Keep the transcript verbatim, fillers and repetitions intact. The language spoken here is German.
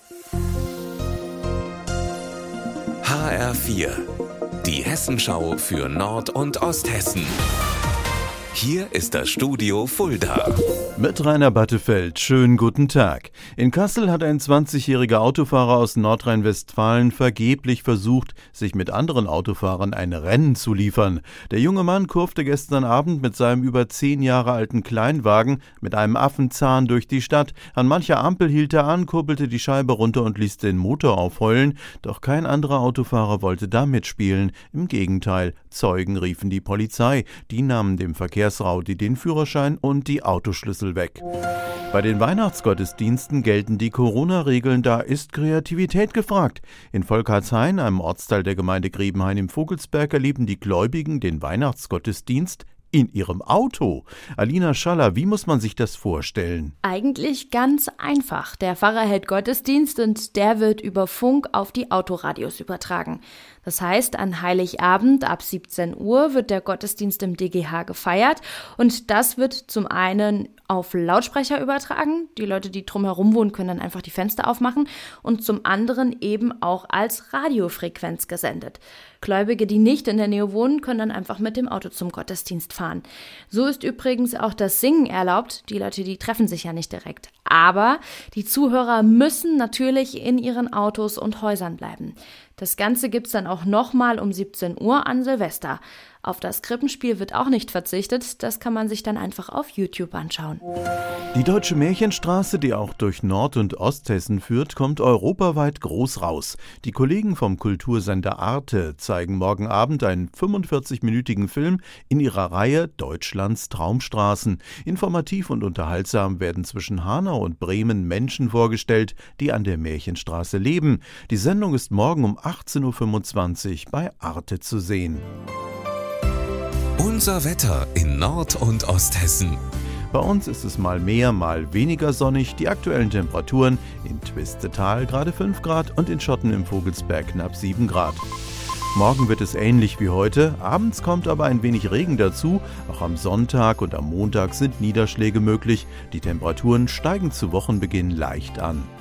H R vier, die Hessenschau für Nord- und Osthessen. Hier ist das Studio Fulda. Mit Rainer Battefeld, schönen guten Tag. In Kassel hat ein zwanzigjähriger Autofahrer aus Nordrhein-Westfalen vergeblich versucht, sich mit anderen Autofahrern ein Rennen zu liefern. Der junge Mann kurfte gestern Abend mit seinem über zehn Jahre alten Kleinwagen mit einem Affenzahn durch die Stadt. An mancher Ampel hielt er an, kurbelte die Scheibe runter und ließ den Motor aufheulen. Doch kein anderer Autofahrer wollte da mitspielen. Im Gegenteil, Zeugen riefen die Polizei. Die nahmen dem Verkehrsrowdy den Führerschein und die Autoschlüssel weg. Bei den Weihnachtsgottesdiensten gelten die Corona-Regeln, da ist Kreativität gefragt. In Volkartshain, einem Ortsteil der Gemeinde Grebenhain im Vogelsberg, erleben die Gläubigen den Weihnachtsgottesdienst in ihrem Auto. Alina Schaller, wie muss man sich das vorstellen? Eigentlich ganz einfach. Der Pfarrer hält Gottesdienst und der wird über Funk auf die Autoradios übertragen. Das heißt, an Heiligabend ab siebzehn Uhr wird der Gottesdienst im D G H gefeiert und das wird zum einen auf Lautsprecher übertragen. Die Leute, die drumherum wohnen, können dann einfach die Fenster aufmachen und zum anderen eben auch als Radiofrequenz gesendet. Gläubige, die nicht in der Nähe wohnen, können dann einfach mit dem Auto zum Gottesdienst fahren. So ist übrigens auch das Singen erlaubt. Die Leute, die treffen sich ja nicht direkt. Aber die Zuhörer müssen natürlich in ihren Autos und Häusern bleiben. Das Ganze gibt's dann auch nochmal um siebzehn Uhr an Silvester. Auf das Krippenspiel wird auch nicht verzichtet, das kann man sich dann einfach auf YouTube anschauen. Die Deutsche Märchenstraße, die auch durch Nord- und Osthessen führt, kommt europaweit groß raus. Die Kollegen vom Kultursender Arte zeigen morgen Abend einen fünfundvierzig-minütigen Film in ihrer Reihe Deutschlands Traumstraßen. Informativ und unterhaltsam werden zwischen Hanau und Bremen Menschen vorgestellt, die an der Märchenstraße leben. Die Sendung ist morgen um achtzehn Uhr fünfundzwanzig bei Arte zu sehen. Unser Wetter in Nord- und Osthessen. Bei uns ist es mal mehr, mal weniger sonnig. Die aktuellen Temperaturen: in Twistetal gerade fünf Grad und in Schotten im Vogelsberg knapp sieben Grad. Morgen wird es ähnlich wie heute, abends kommt aber ein wenig Regen dazu. Auch am Sonntag und am Montag sind Niederschläge möglich. Die Temperaturen steigen zu Wochenbeginn leicht an.